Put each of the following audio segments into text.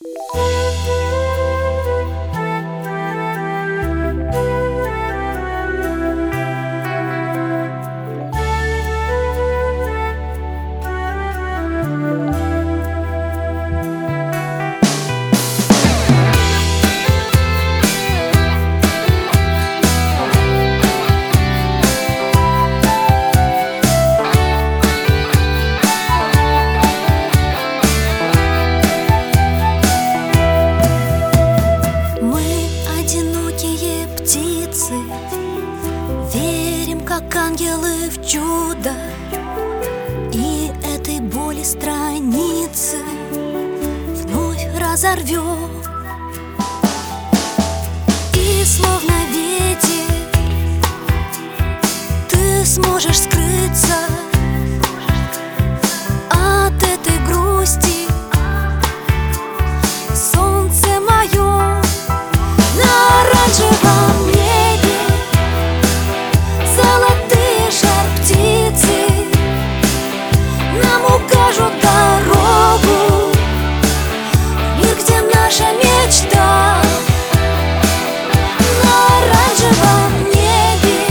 Верим, как ангелы, в чудо, и этой боли страницы вновь разорвем. И словно ветер ты сможешь скрыться от этой грусти. Солнце мое на оранжевом небе, золотые жар-птицы нам укажут дорогу в мир, где наша мечта. На оранжевом небе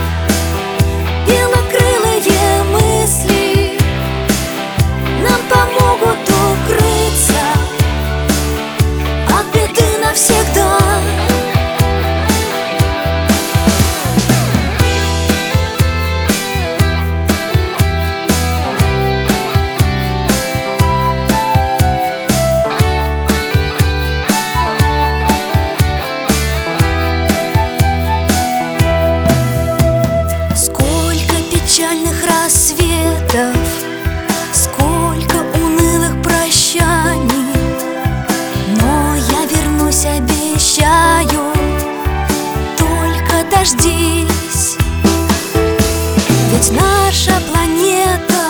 белокрылые мысли нам помогут укрыться от беды навсегда. Печальных рассветов, сколько унылых прощаний, но я вернусь, обещаю, только дождись. Ведь наша планета,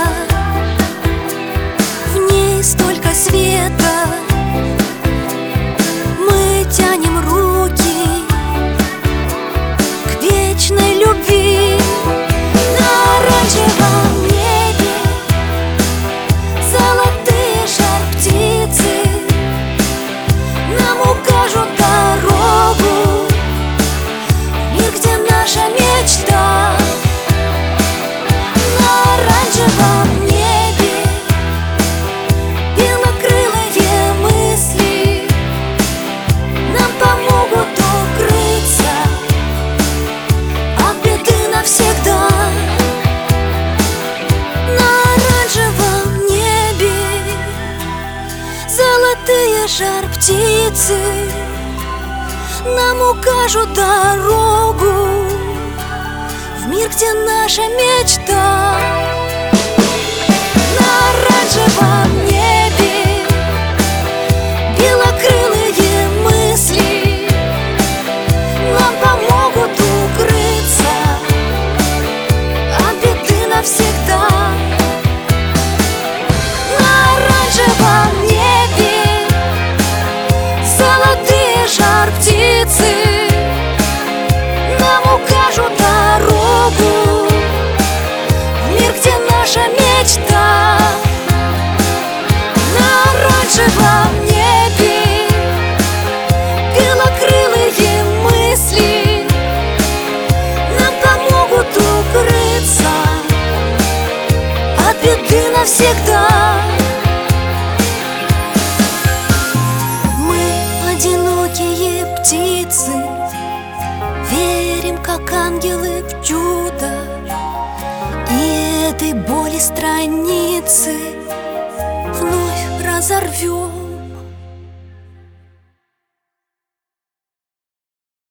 в ней столько света, мы тянем руки к вечной любви. На оранжевом небе золотые жар-птицы нам укажут дорогу в мир, где наша мечта. На оранжевом небе белокрылые мысли нам помогут укрыться от беды навсегда. Золотые жар-птицы нам укажут дорогу в мир, где наша мечта. На оранжевом небе белокрылые мысли нам помогут укрыться от беды навсегда. На оранжевом небе золотые жар-птицы нам укажут дорогу в мир, где наша мечта. На оранжевом небе белокрылые мысли нам помогут укрыться от беды навсегда. Одинокие птицы, верим, как ангелы, в чудо, и этой боли страницы вновь разорвем.